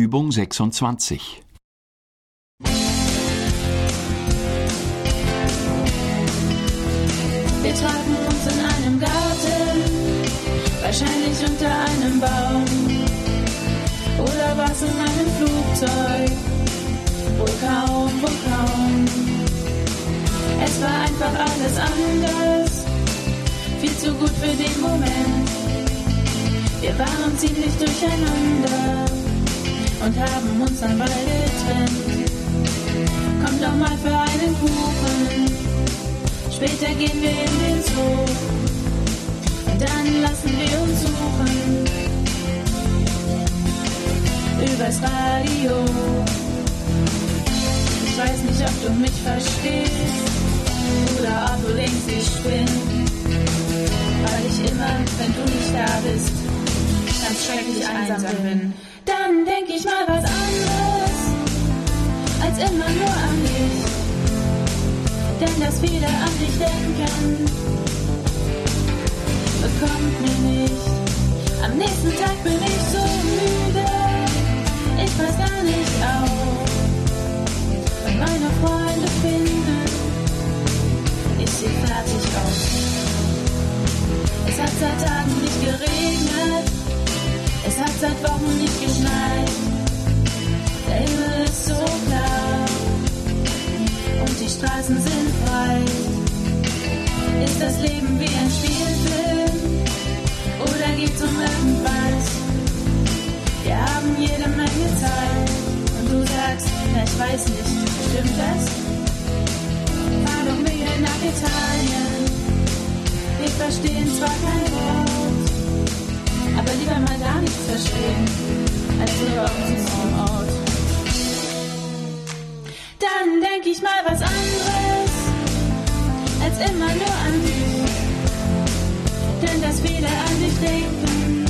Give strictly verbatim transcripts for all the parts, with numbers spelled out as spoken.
Übung sechsundzwanzig. Wir trafen uns in einem Garten, wahrscheinlich unter einem Baum. Oder war's in einem Flugzeug? Wohl kaum, wohl kaum. Es war einfach alles anders, viel zu gut für den Moment. Wir waren ziemlich durcheinander und haben uns dann bald getrennt. Komm doch mal für einen Kuchen, später gehen wir in den Zoo und dann lassen wir uns suchen übers Radio. Ich weiß nicht, ob du mich verstehst oder ob du denkst, ich spinn, weil ich immer, wenn du nicht da bist, ganz schrecklich einsam bin. Dann denk ich mal was anderes als immer nur an dich, denn das viele an dich denken bekommt mir nicht. Am nächsten Tag bin ich so müde, ich weiß gar nicht auf, und meine Freunde finden, ich sehe fertig aus. Es hat seit Tagen nicht geregnet, es hat seit Wochen nicht geschneit. Der Himmel ist so klar und die Straßen sind frei. Ist das Leben wie ein Spielfilm oder geht's um irgendwas? Wir haben jede Menge Zeit und du sagst, na ich weiß nicht, stimmt das? Fahr doch mit mir nach Italien, wir verstehen zwar kein Wort, aber lieber mal gar nichts verstehen, als nur auf diesem Ort. Dann denk ich mal was anderes, als immer nur an dich, denn dass viele an dich denken,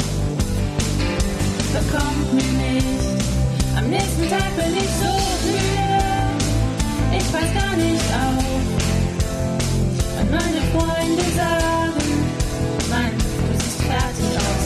bekommt mir nicht. Am nächsten Tag bin ich so müde, ich weiß gar nicht auf, und meine Freunde sagen, Mann, du siehst fertig aus.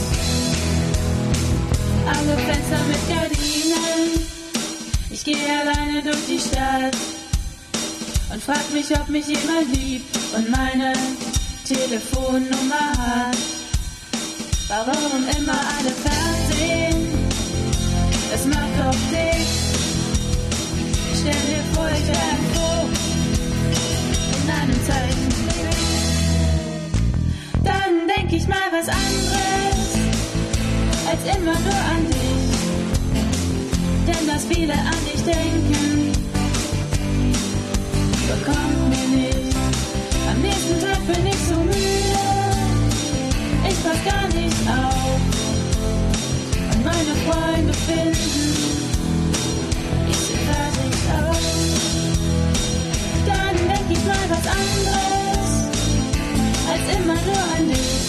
Alle Fenster mit Gardinen, ich gehe alleine durch die Stadt und frag mich, ob mich jemand liebt und meine Telefonnummer hat. Warum immer alle Fernsehen, das macht doch dick. Stell dir vor, ich wär ein Vogel in einem Zeichentrick. Dann denk ich mal was anderes als immer nur an dich, denn dass viele an dich denken, bekommt mir nicht. Am nächsten Tag bin ich so müde, ich pass gar nicht auf, und meine Freunde finden, ich seh fertig aus. Dann denk ich mal was anderes als immer nur an dich,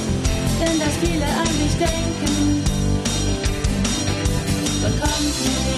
denn dass viele an dich denken, bekommt mir nicht.